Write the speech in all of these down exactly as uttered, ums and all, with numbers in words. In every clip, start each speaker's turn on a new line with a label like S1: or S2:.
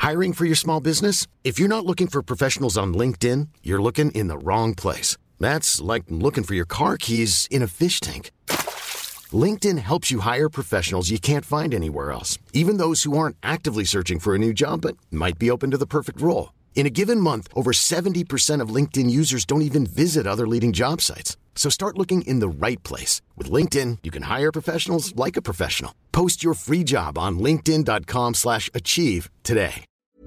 S1: Hiring for your small business? If you're not looking for professionals on LinkedIn, you're looking in the wrong place. That's like looking for your car keys in a fish tank. LinkedIn helps you hire professionals you can't find anywhere else, even those who aren't actively searching for a new job but might be open to the perfect role. In a given month, over seventy percent of LinkedIn users don't even visit other leading job sites. So start looking in the right place. With LinkedIn, you can hire professionals like a professional. Post your free job on linkedin.com slash achieve today.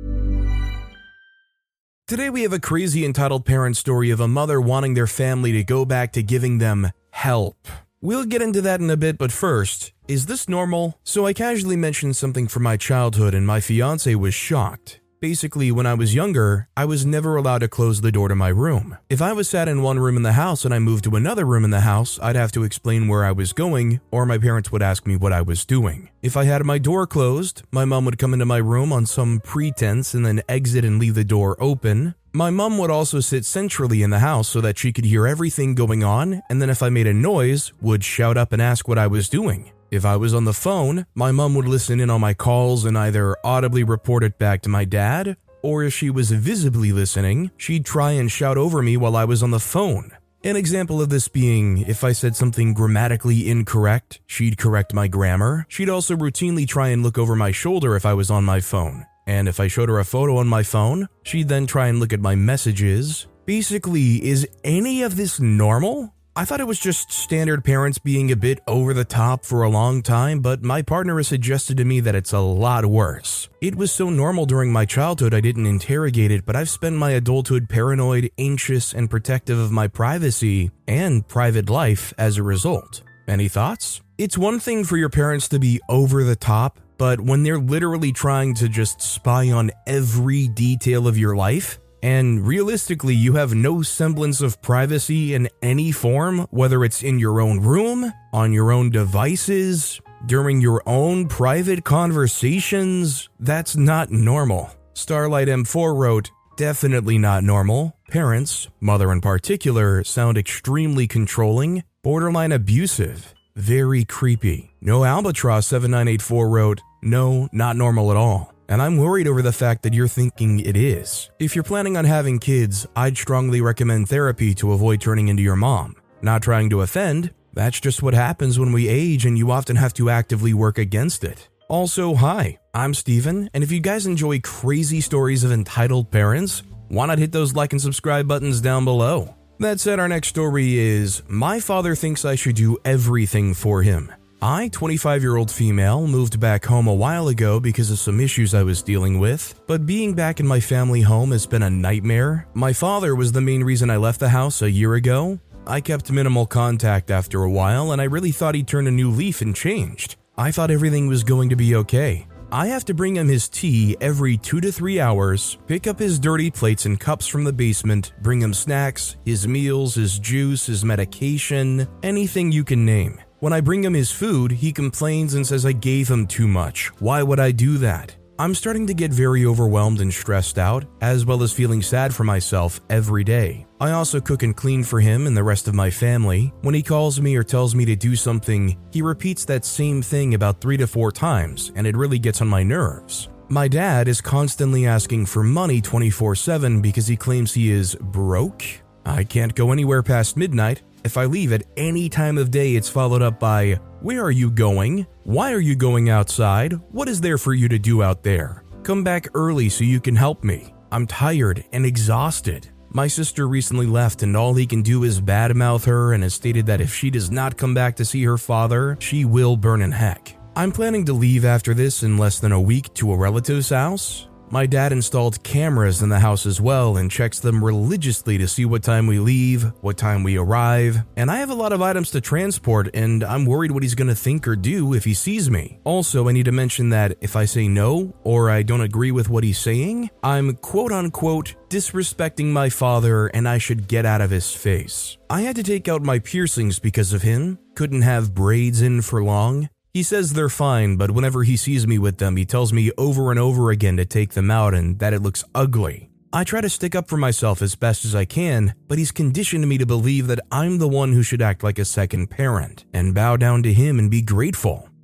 S2: Today we have a crazy entitled parent story of a mother wanting their family to go back to giving them help. We'll get into that in a bit, but first, is this normal? So I casually mentioned something from my childhood and my fiance was shocked. Basically, when I was younger, I was never allowed to close the door to my room. If I was sat in one room in the house and I moved to another room in the house, I'd have to explain where I was going, or my parents would ask me what I was doing. If I had my door closed, my mom would come into my room on some pretense and then exit and leave the door open. My mom would also sit centrally in the house so that she could hear everything going on, and then if I made a noise, would shout up and ask what I was doing. If I was on the phone, my mom would listen in on my calls and either audibly report it back to my dad, or if she was visibly listening, she'd try and shout over me while I was on the phone. An example of this being, if I said something grammatically incorrect, she'd correct my grammar. She'd also routinely try and look over my shoulder if I was on my phone. And if I showed her a photo on my phone, she'd then try and look at my messages. Basically, is any of this normal? I thought it was just standard parents being a bit over the top for a long time, but my partner has suggested to me that it's a lot worse. It was so normal during my childhood I didn't interrogate it, but I've spent my adulthood paranoid, anxious, and protective of my privacy and private life as a result. Any thoughts? It's one thing for your parents to be over the top, but when they're literally trying to just spy on every detail of your life, and realistically, you have no semblance of privacy in any form, whether it's in your own room, on your own devices, during your own private conversations, that's not normal. Starlight M four wrote, definitely not normal. Parents, mother in particular, sound extremely controlling, borderline abusive, very creepy. No Albatross seven nine eight four wrote, no, not normal at all. And I'm worried over the fact that you're thinking it is. If you're planning on having kids, I'd strongly recommend therapy to avoid turning into your mom. Not trying to offend, that's just what happens when we age and you often have to actively work against it. Also, hi, I'm Steven, and if you guys enjoy crazy stories of entitled parents, why not hit those like and subscribe buttons down below? That said, our next story is, my father thinks I should do everything for him. I, twenty-five-year-old female, moved back home a while ago because of some issues I was dealing with, but being back in my family home has been a nightmare. My father was the main reason I left the house a year ago. I kept minimal contact after a while, and I really thought he'd turned a new leaf and changed. I thought everything was going to be okay. I have to bring him his tea every two to three hours, pick up his dirty plates and cups from the basement, bring him snacks, his meals, his juice, his medication, anything you can name. When I bring him his food, he complains and says I gave him too much. Why would I do that? I'm starting to get very overwhelmed and stressed out, as well as feeling sad for myself every day. I also cook and clean for him and the rest of my family. When he calls me or tells me to do something, he repeats that same thing about three to four times, and it really gets on my nerves. My dad is constantly asking for money twenty-four seven because he claims he is broke. I can't go anywhere past midnight. If I leave at any time of day, it's followed up by, where are you going? Why are you going outside? What is there for you to do out there? Come back early so you can help me. I'm tired and exhausted. My sister recently left and all he can do is badmouth her and has stated that if she does not come back to see her father, she will burn in heck. I'm planning to leave after this in less than a week to a relative's house. My dad installed cameras in the house as well and checks them religiously to see what time we leave, what time we arrive, and I have a lot of items to transport and I'm worried what he's going to think or do if he sees me. Also, I need to mention that if I say no or I don't agree with what he's saying, I'm quote-unquote disrespecting my father and I should get out of his face. I had to take out my piercings because of him, couldn't have braids in for long. He says they're fine, but whenever he sees me with them, he tells me over and over again to take them out and that it looks ugly. I try to stick up for myself as best as I can, but he's conditioned me to believe that I'm the one who should act like a second parent and bow down to him and be grateful.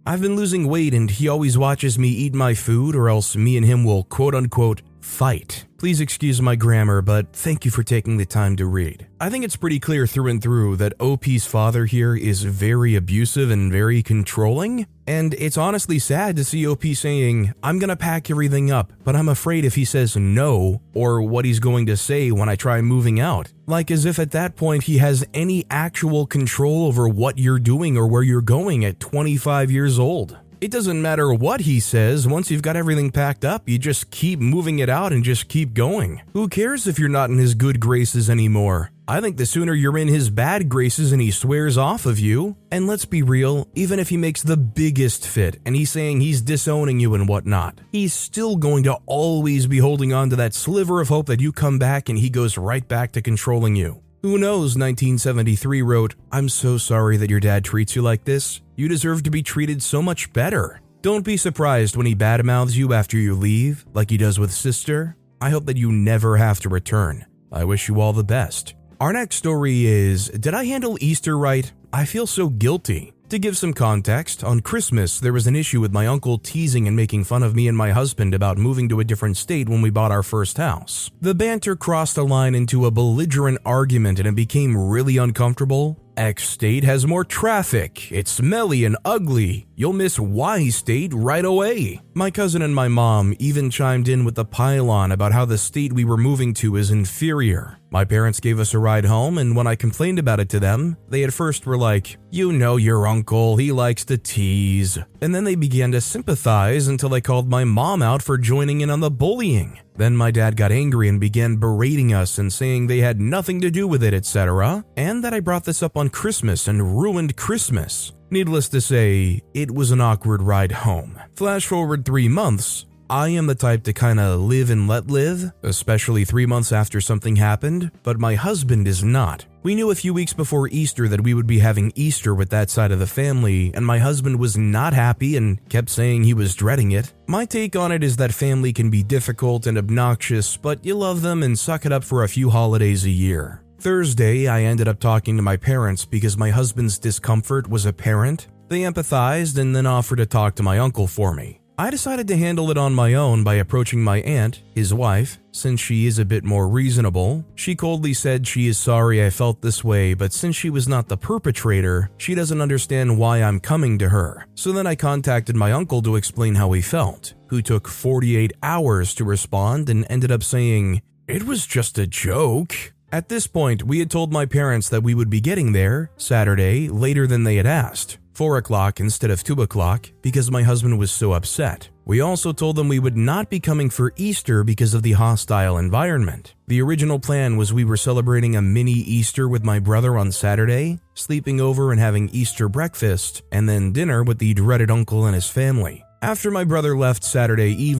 S2: I've been losing weight and he always watches me eat my food or else me and him will quote-unquote fight. Please excuse my grammar, but thank you for taking the time to read. I think it's pretty clear through and through that O P's father here is very abusive and very controlling, and it's honestly sad to see O P saying, I'm gonna pack everything up, but I'm afraid if he says no, or what he's going to say when I try moving out. Like as if at that point he has any actual control over what you're doing or where you're going at twenty-five years old. It doesn't matter what he says, once you've got everything packed up, you just keep moving it out and just keep going. Who cares if you're not in his good graces anymore? I think the sooner you're in his bad graces and he swears off of you, and let's be real, even if he makes the biggest fit and he's saying he's disowning you and whatnot, he's still going to always be holding on to that sliver of hope that you come back and he goes right back to controlling you. Who knows, nineteen seventy-three wrote, I'm so sorry that your dad treats you like this. You deserve to be treated so much better. Don't be surprised when he badmouths you after you leave, like he does with Sister. I hope that you never have to return. I wish you all the best. Our next story is, did I handle Easter right? I feel so guilty. To give some context, on Christmas there was an issue with my uncle teasing and making fun of me and my husband about moving to a different state when we bought our first house. The banter crossed a line into a belligerent argument and it became really uncomfortable. X state has more traffic, it's smelly and ugly, you'll miss Y state right away. My cousin and my mom even chimed in with the pile-on about how the state we were moving to is inferior. My parents gave us a ride home, and when I complained about it to them, they at first were like, you know your uncle, he likes to tease. And then they began to sympathize until they called my mom out for joining in on the bullying. Then my dad got angry and began berating us and saying they had nothing to do with it, et cetera, and that I brought this up on Christmas and ruined Christmas. Needless to say, it was an awkward ride home. Flash forward three months, I am the type to kinda live and let live, especially three months after something happened, but my husband is not. We knew a few weeks before Easter that we would be having Easter with that side of the family, and my husband was not happy and kept saying he was dreading it. My take on it is that family can be difficult and obnoxious, but you love them and suck it up for a few holidays a year. Thursday, I ended up talking to my parents because my husband's discomfort was apparent. They empathized and then offered to talk to my uncle for me. I decided to handle it on my own by approaching my aunt, his wife, since she is a bit more reasonable. She coldly said she is sorry I felt this way, but since she was not the perpetrator, she doesn't understand why I'm coming to her. So then I contacted my uncle to explain how he felt, who took forty-eight hours to respond and ended up saying, "It was just a joke." At this point, we had told my parents that we would be getting there, Saturday, later than they had asked. four o'clock instead of two o'clock because my husband was so upset. We also told them we would not be coming for Easter because of the hostile environment. The original plan was we were celebrating a mini Easter with my brother on Saturday, sleeping over and having Easter breakfast, and then dinner with the dreaded uncle and his family. After my brother left Saturday evening.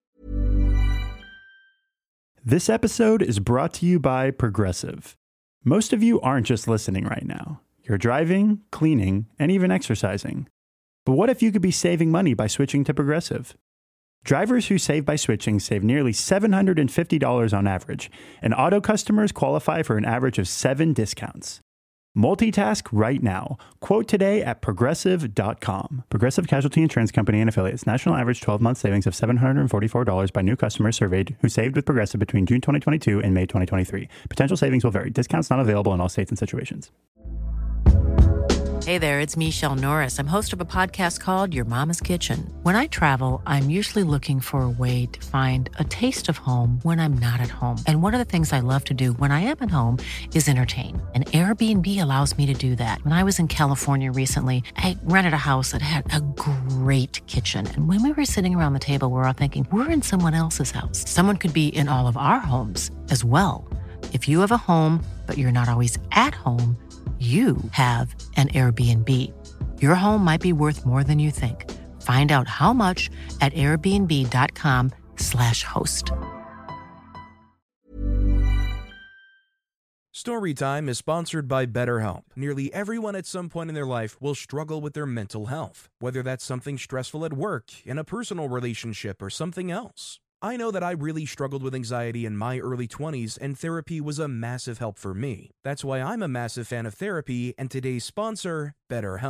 S3: This episode is brought to you by Progressive. Most of you aren't just listening right now. You're driving, cleaning, and even exercising. But what if you could be saving money by switching to Progressive? Drivers who save by switching save nearly seven hundred fifty dollars on average, and auto customers qualify for an average of seven discounts. Multitask right now. Quote today at progressive dot com. Progressive Casualty Insurance Company and Affiliates. National average twelve-month savings of seven hundred forty-four dollars by new customers surveyed who saved with Progressive between June twenty twenty-two and May twenty twenty-three. Potential savings will vary. Discounts not available in all states and situations.
S4: Hey there, it's Michelle Norris. I'm host of a podcast called Your Mama's Kitchen. When I travel, I'm usually looking for a way to find a taste of home when I'm not at home. And one of the things I love to do when I am at home is entertain. And Airbnb allows me to do that. When I was in California recently, I rented a house that had a great kitchen. And when we were sitting around the table, we were all thinking, we're in someone else's house. Someone could be in all of our homes as well. If you have a home, but you're not always at home, you have an Airbnb. Your home might be worth more than you think. Find out how much at airbnb.com slash host.
S2: Storytime is sponsored by BetterHelp. Nearly everyone at some point in their life will struggle with their mental health, whether that's something stressful at work, in a personal relationship, or something else. I know that I really struggled with anxiety in my early twenties, and therapy was a massive help for me. That's why I'm a massive fan of therapy and today's sponsor, BetterHelp.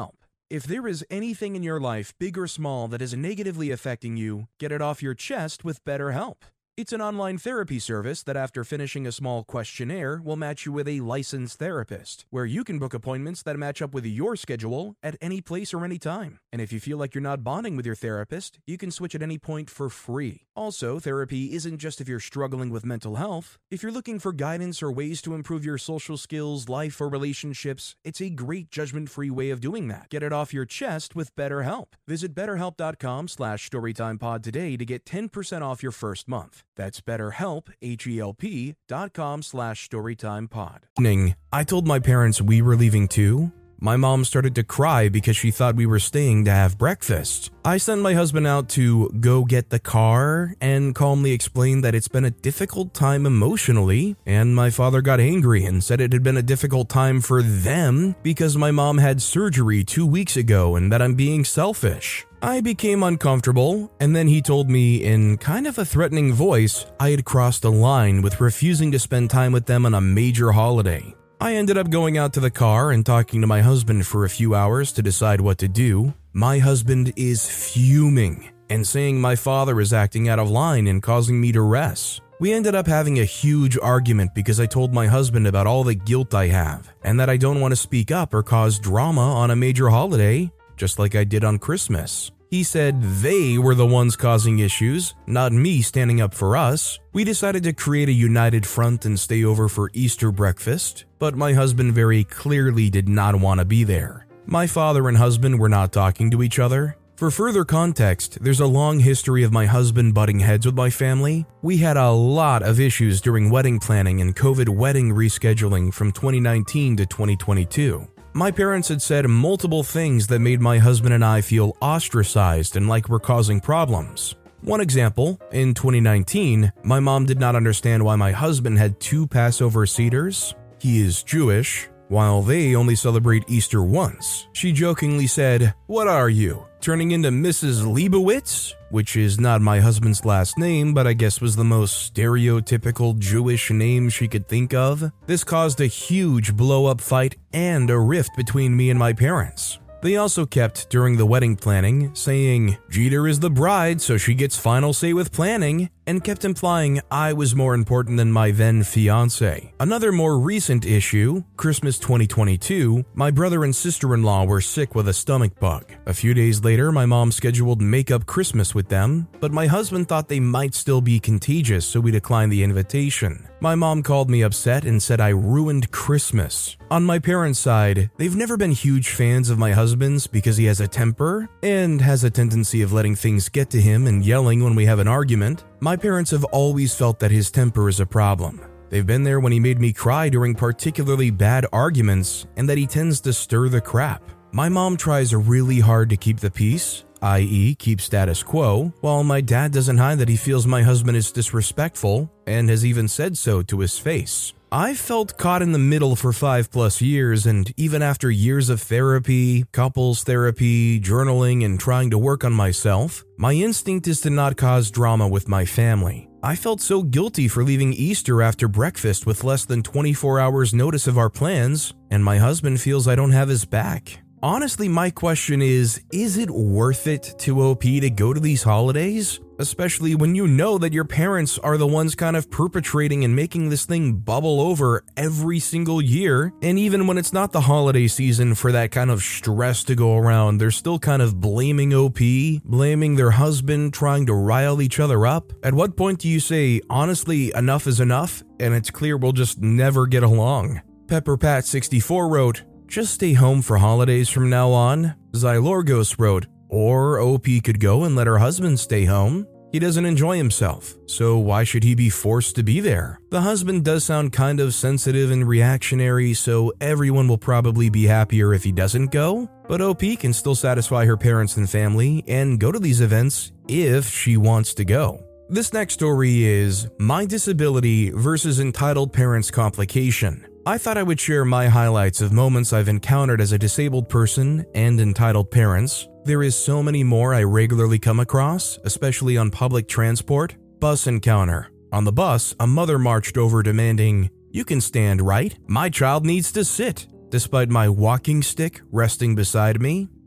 S2: If there is anything in your life, big or small, that is negatively affecting you, get it off your chest with BetterHelp. It's an online therapy service that, after finishing a small questionnaire, will match you with a licensed therapist, where you can book appointments that match up with your schedule at any place or any time. And if you feel like you're not bonding with your therapist, you can switch at any point for free. Also, therapy isn't just if you're struggling with mental health. If you're looking for guidance or ways to improve your social skills, life, or relationships, it's a great judgment-free way of doing that. Get it off your chest with BetterHelp. Visit betterhelp.com slash storytimepod today to get ten percent off your first month. That's BetterHelp, H-E-L-P dot com slash storytimepod. I told my parents we were leaving too. My mom started to cry because she thought we were staying to have breakfast. I sent my husband out to go get the car and calmly explained that it's been a difficult time emotionally, and my father got angry and said it had been a difficult time for them because my mom had surgery two weeks ago and that I'm being selfish. I became uncomfortable, and then he told me in kind of a threatening voice I had crossed a line with refusing to spend time with them on a major holiday. I ended up going out to the car and talking to my husband for a few hours to decide what to do. My husband is fuming and saying my father is acting out of line and causing me duress. We ended up having a huge argument because I told my husband about all the guilt I have and that I don't want to speak up or cause drama on a major holiday, just like I did on Christmas. He said they were the ones causing issues, not me standing up for us. We decided to create a united front and stay over for Easter breakfast, but my husband very clearly did not want to be there. My father and husband were not talking to each other. For further context, there's a long history of my husband butting heads with my family. We had a lot of issues during wedding planning and COVID wedding rescheduling from twenty nineteen to twenty twenty-two. My parents had said multiple things that made my husband and I feel ostracized and like we're causing problems. One example, in twenty nineteen, my mom did not understand why my husband had two Passover Seders. He is Jewish, while they only celebrate Easter once. She jokingly said, "What are you, turning into Missus Leibowitz?" Which is not my husband's last name, but I guess was the most stereotypical Jewish name she could think of. This caused a huge blow-up fight and a rift between me and my parents. They also kept, during the wedding planning, saying, "Jeter is the bride, so she gets final say with planning," and kept implying I was more important than my then fiancé. Another more recent issue, Christmas twenty twenty-two, my brother and sister-in-law were sick with a stomach bug. A few days later, my mom scheduled make-up Christmas with them, but my husband thought they might still be contagious, so we declined the invitation. My mom called me upset and said I ruined Christmas. On my parents' side, they've never been huge fans of my husband's because he has a temper and has a tendency of letting things get to him and yelling when we have an argument. My parents have always felt that his temper is a problem. They've been there when he made me cry during particularly bad arguments and that he tends to stir the crap. My mom tries really hard to keep the peace, that is keep status quo, while my dad doesn't hide that he feels my husband is disrespectful and has even said so to his face. I've felt caught in the middle for five plus years, and even after years of therapy, couples therapy, journaling, and trying to work on myself, my instinct is to not cause drama with my family. I felt so guilty for leaving Easter after breakfast with less than twenty-four hours notice of our plans, and my husband feels I don't have his back. Honestly, my question is, is it worth it to O P to go to these holidays? Especially when you know that your parents are the ones kind of perpetrating and making this thing bubble over every single year. And even when it's not the holiday season for that kind of stress to go around, they're still kind of blaming O P, blaming their husband, trying to rile each other up. At what point do you say, honestly, enough is enough, and it's clear we'll just never get along? Pepper Pat sixty-four wrote, "Just stay home for holidays from now on." Xylorgos wrote, "Or O P could go and let her husband stay home. He doesn't enjoy himself, so why should he be forced to be there?" The husband does sound kind of sensitive and reactionary, so everyone will probably be happier if he doesn't go, but O P can still satisfy her parents and family and go to these events if she wants to go. This next story is My Disability versus Entitled Parents Complication. I thought I would share my highlights of moments I've encountered as a disabled person and entitled parents. There is so many more I regularly come across, especially on public transport. Bus encounter. On the bus, a mother marched over demanding, "You can stand, right? My child needs to sit," despite my walking stick resting beside me.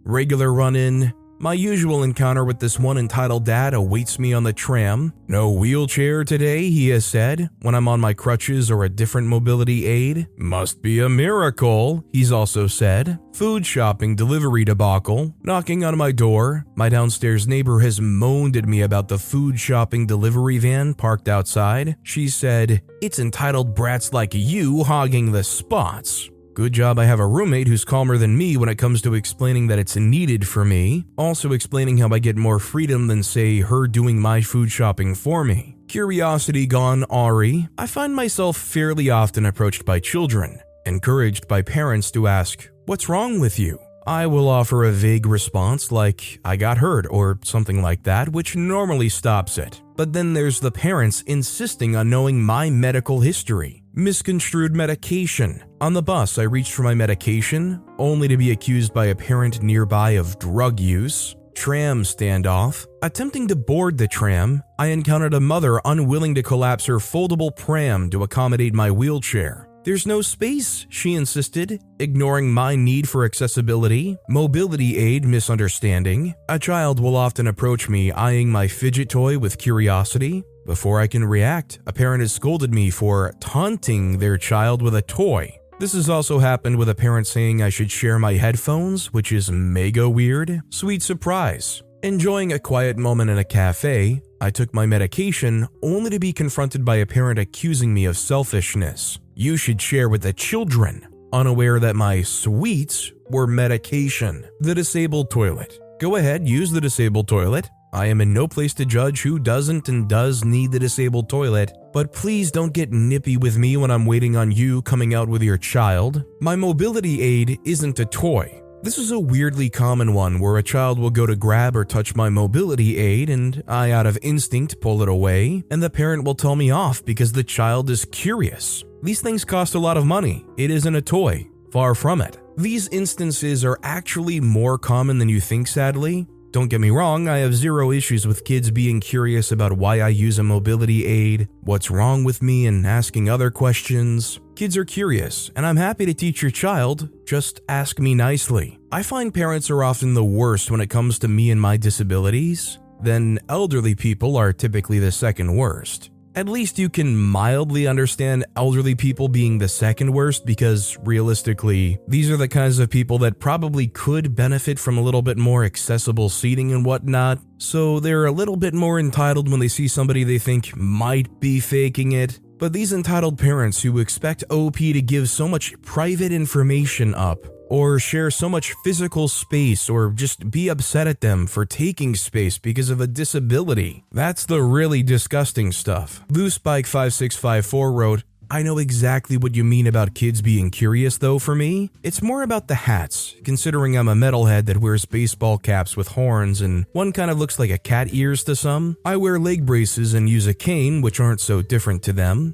S2: regular run-in. My usual encounter with this one entitled dad awaits me on the tram. No wheelchair today, he has said, when I'm on my crutches or a different mobility aid. Must be a miracle, he's also said. Food shopping delivery debacle. Knocking on my door. My downstairs neighbor has moaned at me about the food shopping delivery van parked outside. She said, "It's entitled brats like you hogging the spots." Good job I have a roommate who's calmer than me when it comes to explaining that it's needed for me, also explaining how I get more freedom than, say, her doing my food shopping for me. Curiosity gone awry, I find myself fairly often approached by children, encouraged by parents to ask, "What's wrong with you?" I will offer a vague response like, "I got hurt," or something like that, which normally stops it. But then there's the parents insisting on knowing my medical history. Misconstrued medication. On the bus, I reached for my medication, only to be accused by a parent nearby of drug use. Tram standoff. Attempting to board the tram, I encountered a mother unwilling to collapse her foldable pram to accommodate my wheelchair. "There's no space," she insisted, ignoring my need for accessibility. Mobility aid misunderstanding. A child will often approach me eyeing my fidget toy with curiosity. Before I can react, a parent has scolded me for taunting their child with a toy. This has also happened with a parent saying I should share my headphones, which is mega weird. Sweet surprise. Enjoying a quiet moment in a cafe, I took my medication only to be confronted by a parent accusing me of selfishness. "You should share with the children," unaware that my sweets were medication. The disabled toilet. Go ahead, use the disabled toilet. I am in no place to judge who doesn't and does need the disabled toilet, but please don't get nippy with me when I'm waiting on you coming out with your child. My mobility aid isn't a toy. This is a weirdly common one where a child will go to grab or touch my mobility aid and I out of instinct pull it away, and the parent will tell me off because the child is curious. These things cost a lot of money. It isn't a toy. Far from it. These instances are actually more common than you think, sadly. Don't get me wrong, I have zero issues with kids being curious about why I use a mobility aid, what's wrong with me, and asking other questions. Kids are curious, and I'm happy to teach your child, just ask me nicely. I find parents are often the worst when it comes to me and my disabilities. Then elderly people are typically the second worst. At least you can mildly understand elderly people being the second worst because, realistically, these are the kinds of people that probably could benefit from a little bit more accessible seating and whatnot, so they're a little bit more entitled when they see somebody they think might be faking it. But these entitled parents who expect O P to give so much private information up, or share so much physical space, or just be upset at them for taking space because of a disability. That's the really disgusting stuff. Loosebike five six five four wrote, "I know exactly what you mean about kids being curious though for me. It's more about the hats, considering I'm a metalhead that wears baseball caps with horns and one kind of looks like a cat ears to some. I wear leg braces and use a cane, which aren't so different to them."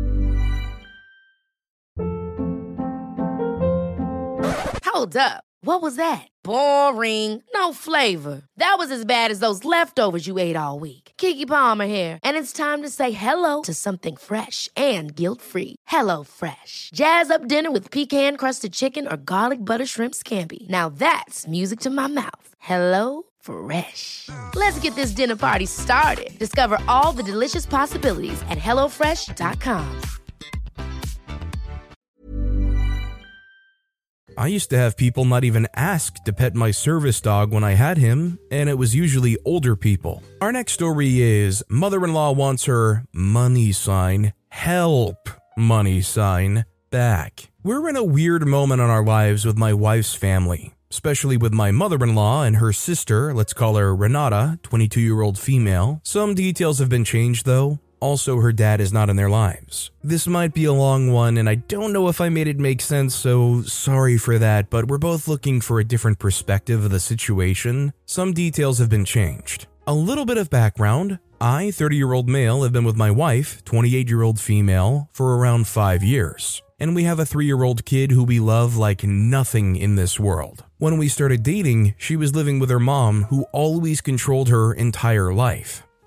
S5: Hold up. What was that? Boring. No flavor. That was as bad as those leftovers you ate all week. Keke Palmer here, and it's time to say hello to something fresh and guilt-free. Hello Fresh. Jazz up dinner with pecan-crusted chicken or garlic butter shrimp scampi. Now that's music to my mouth. Hello Fresh. Let's get this dinner party started. Discover all the delicious possibilities at hello fresh dot com.
S2: I used to have people not even ask to pet my service dog when I had him, and it was usually older people. Our next story is mother-in-law wants her money sign, help money sign, back. We're in a weird moment in our lives with my wife's family, especially with my mother-in-law and her sister, let's call her Renata, twenty-two-year-old female. Some details have been changed though. Also, her dad is not in their lives. This might be a long one, and I don't know if I made it make sense, so sorry for that, but we're both looking for a different perspective of the situation. Some details have been changed. A little bit of background. I, thirty-year-old male, have been with my wife, twenty-eight-year-old female, for around five years. And we have a three-year-old kid who we love like nothing in this world. When we started dating, she was living with her mom, who always controlled her entire life.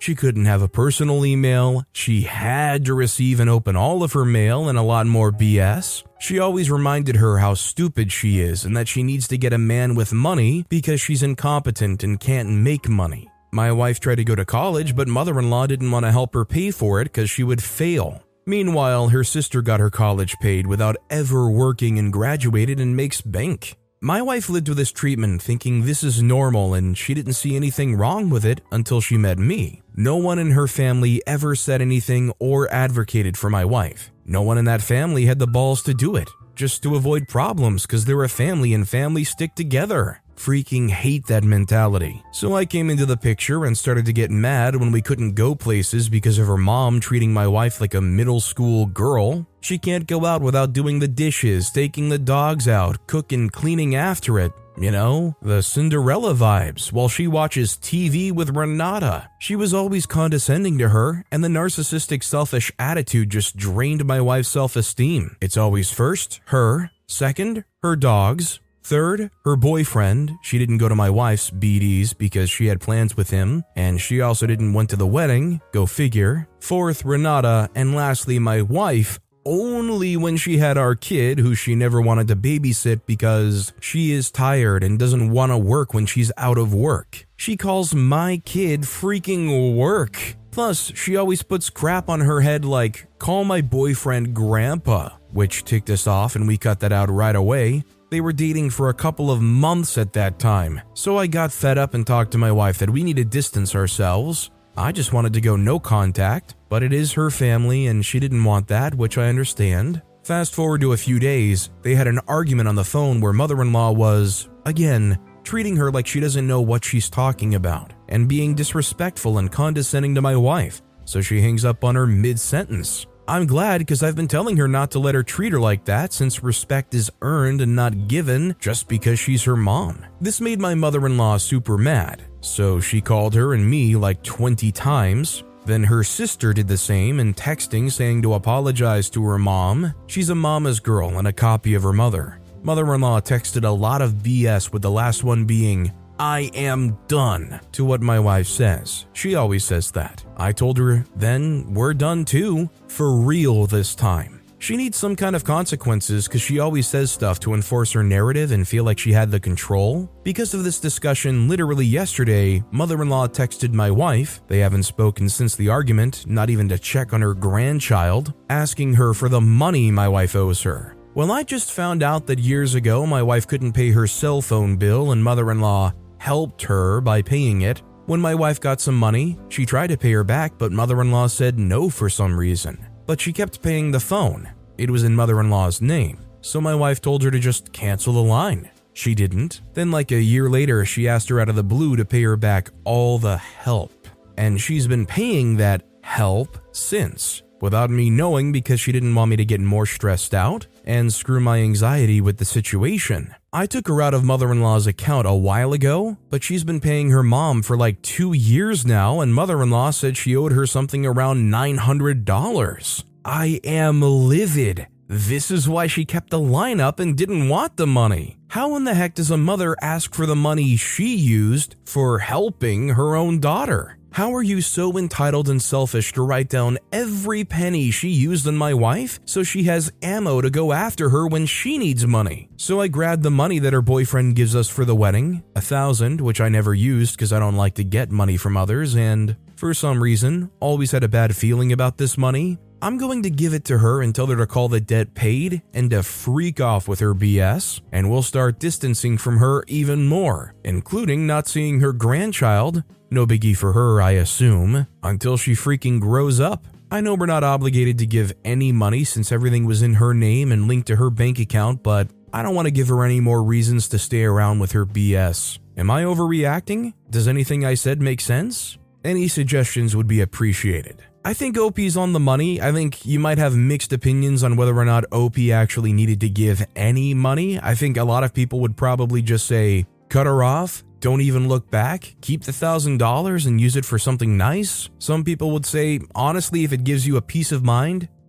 S2: She couldn't have a personal email. She had to receive and open all of her mail and a lot more B S. She always reminded her how stupid she is and that she needs to get a man with money because she's incompetent and can't make money. My wife tried to go to college, but mother-in-law didn't want to help her pay for it because she would fail. Meanwhile, her sister got her college paid without ever working and graduated and makes bank. My wife lived with this treatment thinking this is normal and she didn't see anything wrong with it until she met me. No one in her family ever said anything or advocated for my wife. No one in that family had the balls to do it, just to avoid problems because they're a family and families stick together. Freaking hate that mentality. So I came into the picture and started to get mad when we couldn't go places because of her mom treating my wife like a middle school girl. She can't go out without doing the dishes, taking the dogs out, cooking, cleaning after it. You know, the Cinderella vibes while she watches T V with Renata. She was always condescending to her, and the narcissistic selfish attitude just drained my wife's self-esteem. It's always first, her, second, her dogs, third, her boyfriend. She didn't go to my wife's B Ds because she had plans with him, and she also didn't went to the wedding, go figure. Fourth, Renata, and lastly, my wife, only when she had our kid who she never wanted to babysit because she is tired and doesn't want to work when she's out of work. She calls my kid freaking work. Plus, she always puts crap on her head like, call my boyfriend grandpa, which ticked us off and we cut that out right away. They were dating for a couple of months at that time, so I got fed up and talked to my wife that we need to distance ourselves. I just wanted to go no contact, but it is her family and she didn't want that, which I understand. Fast forward to a few days, they had an argument on the phone where mother-in-law was, again, treating her like she doesn't know what she's talking about and being disrespectful and condescending to my wife, so she hangs up on her mid-sentence. I'm glad because I've been telling her not to let her treat her like that since respect is earned and not given just because she's her mom. This made my mother-in-law super mad, so she called her and me like twenty times. Then her sister did the same and texting saying to apologize to her mom. She's a mama's girl and a copy of her mother. Mother-in-law texted a lot of B S with the last one being, I am done, to what my wife says. She always says that. I told her, then we're done too. For real this time. She needs some kind of consequences because she always says stuff to enforce her narrative and feel like she had the control. Because of this discussion, literally yesterday, mother-in-law texted my wife, they haven't spoken since the argument, not even to check on her grandchild, asking her for the money my wife owes her. Well, I just found out that years ago my wife couldn't pay her cell phone bill and mother-in-law helped her by paying it. When my wife got some money, she tried to pay her back, but mother-in-law said no for some reason. But she kept paying the phone. It was in mother-in-law's name, so my wife told her to just cancel the line. She didn't. Then like a year later, she asked her out of the blue to pay her back all the help. And she's been paying that help since, without me knowing because she didn't want me to get more stressed out and screw my anxiety with the situation. I took her out of mother-in-law's account a while ago, but she's been paying her mom for like two years now, and mother-in-law said she owed her something around nine hundred dollars. I am livid. This is why she kept the line up and didn't want the money. How in the heck does a mother ask for the money she used for helping her own daughter? How are you so entitled and selfish to write down every penny she used on my wife so she has ammo to go after her when she needs money? So I grabbed the money that her boyfriend gives us for the wedding, a thousand, which I never used because I don't like to get money from others, and for some reason, always had a bad feeling about this money. I'm going to give it to her and tell her to call the debt paid and to freak off with her B S, and we'll start distancing from her even more, including not seeing her grandchild, no biggie for her I assume, until she freaking grows up. I know we're not obligated to give any money since everything was in her name and linked to her bank account, but I don't want to give her any more reasons to stay around with her B S. Am I overreacting? Does anything I said make sense? Any suggestions would be appreciated. I think O P's on the money. I think you might have mixed opinions on whether or not O P actually needed to give any money. I think a lot of people would probably just say, cut her off, don't even look back, keep the thousand dollars and use it for something nice. Some people would say, honestly, if it gives you a peace of mind,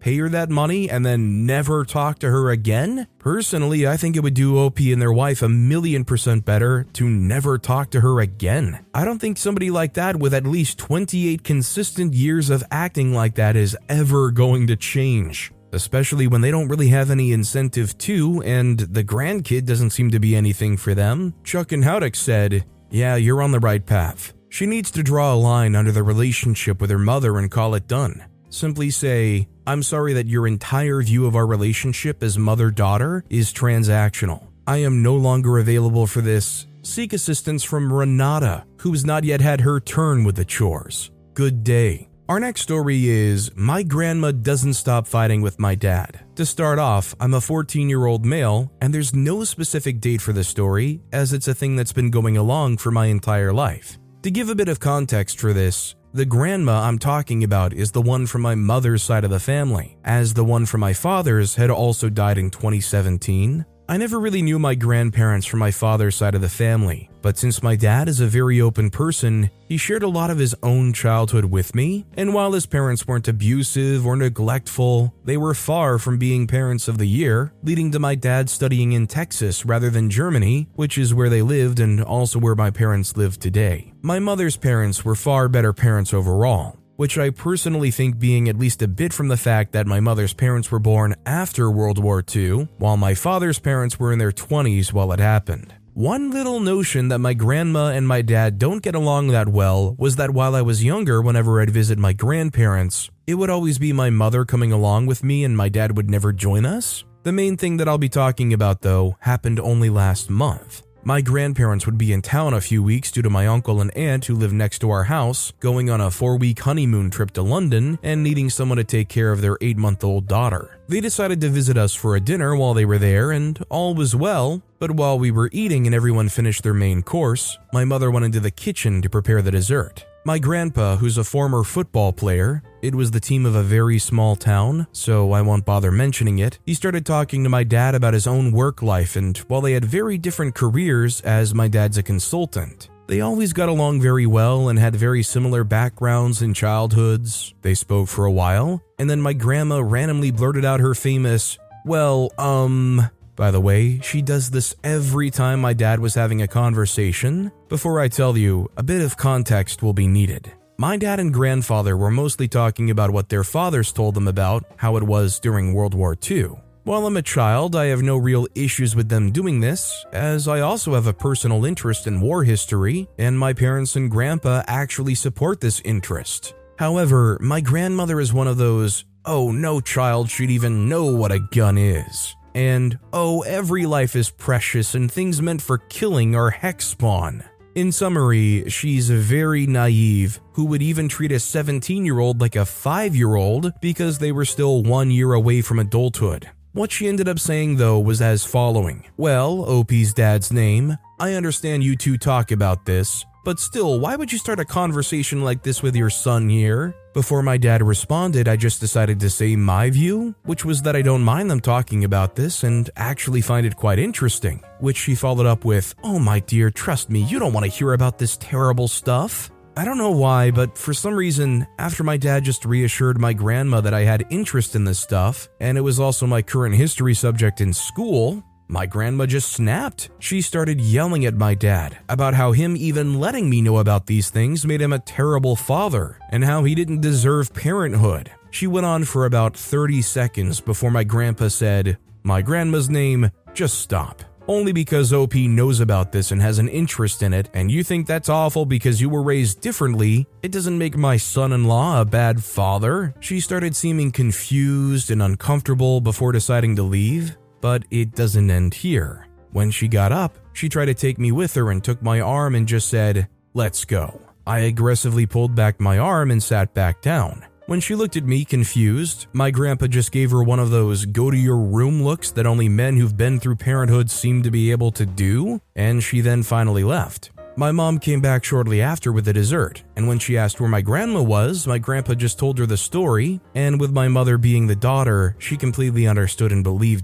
S2: Pay her that money and then never talk to her again? Personally, I think it would do O P and their wife a million percent better to never talk to her again. I don't think somebody like that with at least twenty-eight consistent years of acting like that is ever going to change. Especially when they don't really have any incentive to, and the grandkid doesn't seem to be anything for them. Chuck and Howdick said, "Yeah, you're on the right path. She needs to draw a line under the relationship with her mother and call it done. Simply say, I'm sorry that your entire view of our relationship as mother-daughter is transactional. I am no longer available for this. Seek assistance from Renata, who's not yet had her turn with the chores. Good day." Our next story is, my grandma doesn't stop fighting with my dad. To start off, I'm a fourteen-year-old male, and there's no specific date for the story, as it's a thing that's been going along for my entire life. To give a bit of context for this, the grandma I'm talking about is the one from my mother's side of the family, as the one from my father's had also died in twenty seventeen. I never really knew my grandparents from my father's side of the family, but since my dad is a very open person, he shared a lot of his own childhood with me, and while his parents weren't abusive or neglectful, they were far from being parents of the year, leading to my dad studying in Texas rather than Germany, which is where they lived and also where my parents live today. My mother's parents were far better parents overall, which I personally think being at least a bit from the fact that my mother's parents were born after World War Two, while my father's parents were in their twenties while it happened. One little notion that my grandma and my dad don't get along that well was that while I was younger, whenever I'd visit my grandparents, it would always be my mother coming along with me and my dad would never join us. The main thing that I'll be talking about, though, happened only last month. My grandparents would be in town a few weeks due to my uncle and aunt who live next to our house going on a four-week honeymoon trip to London and needing someone to take care of their eight-month-old daughter. They decided to visit us for a dinner while they were there, and all was well, but while we were eating and everyone finished their main course, my mother went into the kitchen to prepare the dessert. My grandpa, who's a former football player, it was the team of a very small town, so I won't bother mentioning it, he started talking to my dad about his own work life, and while they had very different careers, as my dad's a consultant, they always got along very well and had very similar backgrounds and childhoods. They spoke for a while, and then my grandma randomly blurted out her famous, well, um... By the way, she does this every time my dad was having a conversation. Before I tell you, a bit of context will be needed. My dad and grandfather were mostly talking about what their fathers told them about how it was during World War Two. While I'm a child, I have no real issues with them doing this, as I also have a personal interest in war history, and my parents and grandpa actually support this interest. However, my grandmother is one of those, oh, no child should even know what a gun is. And, oh, every life is precious and things meant for killing are hex spawn. In summary, she's very naive, who would even treat a seventeen-year-old like a five-year-old because they were still one year away from adulthood. What she ended up saying, though, was as following. Well, O P's dad's name, I understand you two talk about this, but still, why would you start a conversation like this with your son here? Before my dad responded, I just decided to say my view, which was that I don't mind them talking about this and actually find it quite interesting, which she followed up with, oh my dear, trust me, you don't want to hear about this terrible stuff. I don't know why, but for some reason, after my dad just reassured my grandma that I had interest in this stuff, and it was also my current history subject in school, my grandma just snapped. She started yelling at my dad about how him even letting me know about these things made him a terrible father and how he didn't deserve parenthood. She went on for about thirty seconds before my grandpa said, my grandma's name, just stop. Only because O P knows about this and has an interest in it, and you think that's awful because you were raised differently, it doesn't make my son-in-law a bad father. She started seeming confused and uncomfortable before deciding to leave. But it doesn't end here. When she got up, she tried to take me with her and took my arm and just said, let's go. I aggressively pulled back my arm and sat back down. When she looked at me confused, my grandpa just gave her one of those go to your room looks that only men who've been through parenthood seem to be able to do, and she then finally left. My mom came back shortly after with the dessert, and when she asked where my grandma was, my grandpa just told her the story, and with my mother being the daughter, she completely understood and believed it.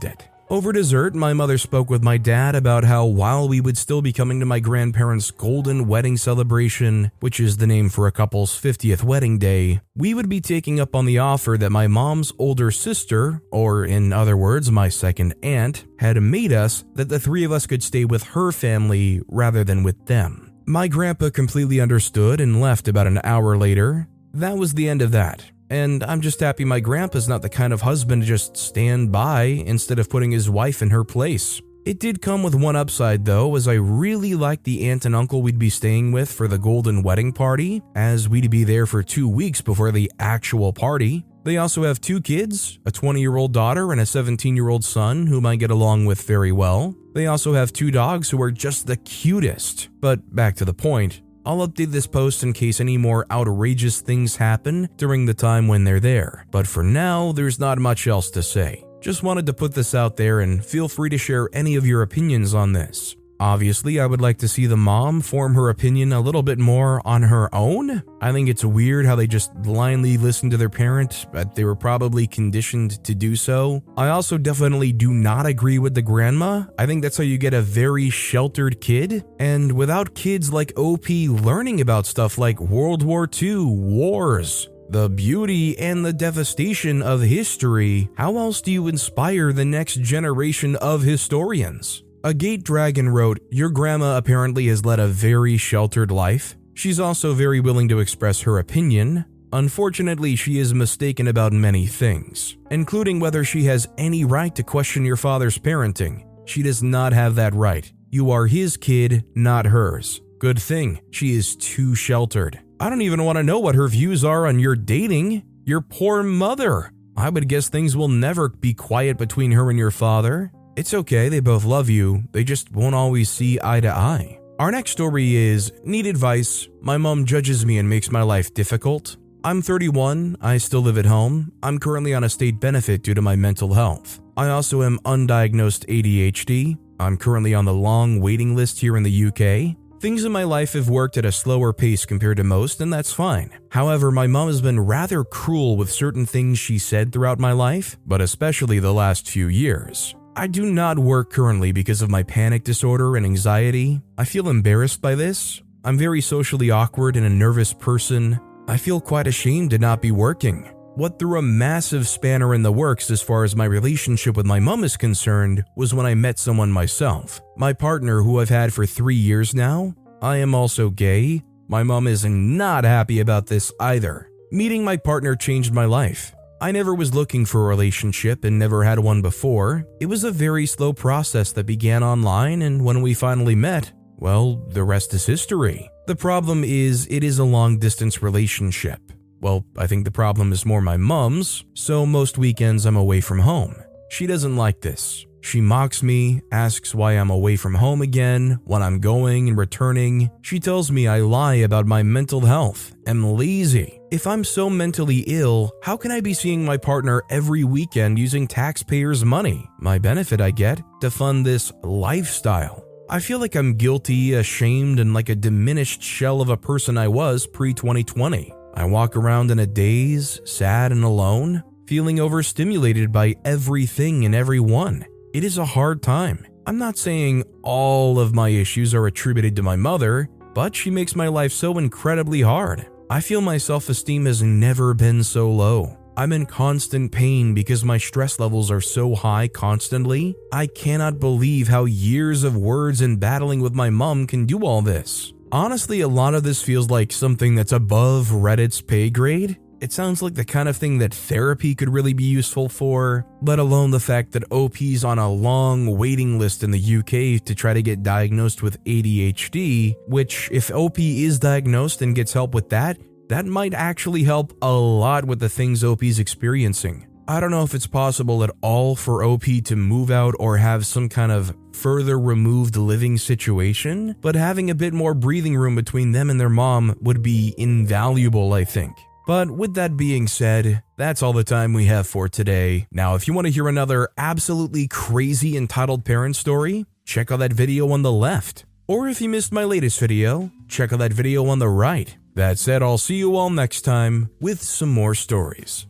S2: Over dessert, my mother spoke with my dad about how while we would still be coming to my grandparents' golden wedding celebration, which is the name for a couple's fiftieth wedding day, we would be taking up on the offer that my mom's older sister, or in other words, my second aunt, had made us that the three of us could stay with her family rather than with them. My grandpa completely understood and left about an hour later. That was the end of that. And I'm just happy my grandpa's not the kind of husband to just stand by instead of putting his wife in her place. It did come with one upside though, as I really liked the aunt and uncle we'd be staying with for the golden wedding party, as we'd be there for two weeks before the actual party. They also have two kids, a twenty-year-old daughter and a seventeen-year-old son whom I get along with very well. They also have two dogs who are just the cutest. But back to the point. I'll update this post in case any more outrageous things happen during the time when they're there. But for now, there's not much else to say. Just wanted to put this out there and feel free to share any of your opinions on this. Obviously, I would like to see the mom form her opinion a little bit more on her own. I think it's weird how they just blindly listen to their parent, but they were probably conditioned to do so. I also definitely do not agree with the grandma. I think that's how you get a very sheltered kid. And without kids like O P learning about stuff like World War Two, wars, the beauty and the devastation of history, how else do you inspire the next generation of historians? A Gate Dragon wrote, "Your grandma apparently has led a very sheltered life. She's also very willing to express her opinion. Unfortunately, she is mistaken about many things, including whether she has any right to question your father's parenting. She does not have that right. You are his kid, not hers. Good thing, she is too sheltered. I don't even want to know what her views are on your dating. Your poor mother. I would guess things will never be quiet between her and your father. It's okay, they both love you, they just won't always see eye to eye." Our next story is, "Need advice. My mom judges me and makes my life difficult. I'm thirty-one, I still live at home. I'm currently on a state benefit due to my mental health. I also am undiagnosed A D H D. I'm currently on the long waiting list here in the U K. Things in my life have worked at a slower pace compared to most, and that's fine. However, my mom has been rather cruel with certain things she said throughout my life, but especially the last few years. I do not work currently because of my panic disorder and anxiety. I feel embarrassed by this. I'm very socially awkward and a nervous person. I feel quite ashamed to not be working. What threw a massive spanner in the works as far as my relationship with my mom is concerned was when I met someone myself. My partner, who I've had for three years now. I am also gay. My mom is not happy about this either. Meeting my partner changed my life. I never was looking for a relationship and never had one before. It was a very slow process that began online, and when we finally met, well, the rest is history. The problem is, it is a long-distance relationship. Well, I think the problem is more my mom's, so most weekends I'm away from home. She doesn't like this. She mocks me, asks why I'm away from home again, when I'm going and returning. She tells me I lie about my mental health, am lazy. If I'm so mentally ill, how can I be seeing my partner every weekend using taxpayers' money, my benefit I get, to fund this lifestyle? I feel like I'm guilty, ashamed, and like a diminished shell of a person I was pre twenty twenty. I walk around in a daze, sad and alone, feeling overstimulated by everything and everyone. It is a hard time. I'm not saying all of my issues are attributed to my mother, but she makes my life so incredibly hard. I feel my self-esteem has never been so low. I'm in constant pain because my stress levels are so high constantly. I cannot believe how years of words and battling with my mom can do all this. Honestly, a lot of this feels like something that's above Reddit's pay grade. It sounds like the kind of thing that therapy could really be useful for, let alone the fact that O P's on a long waiting list in the U K to try to get diagnosed with A D H D, which if O P is diagnosed and gets help with that, that might actually help a lot with the things O P's experiencing. I don't know if it's possible at all for O P to move out or have some kind of further removed living situation, but having a bit more breathing room between them and their mom would be invaluable, I think. But with that being said, that's all the time we have for today. Now, if you want to hear another absolutely crazy entitled parent story, check out that video on the left. Or if you missed my latest video, check out that video on the right. That said, I'll see you all next time with some more stories.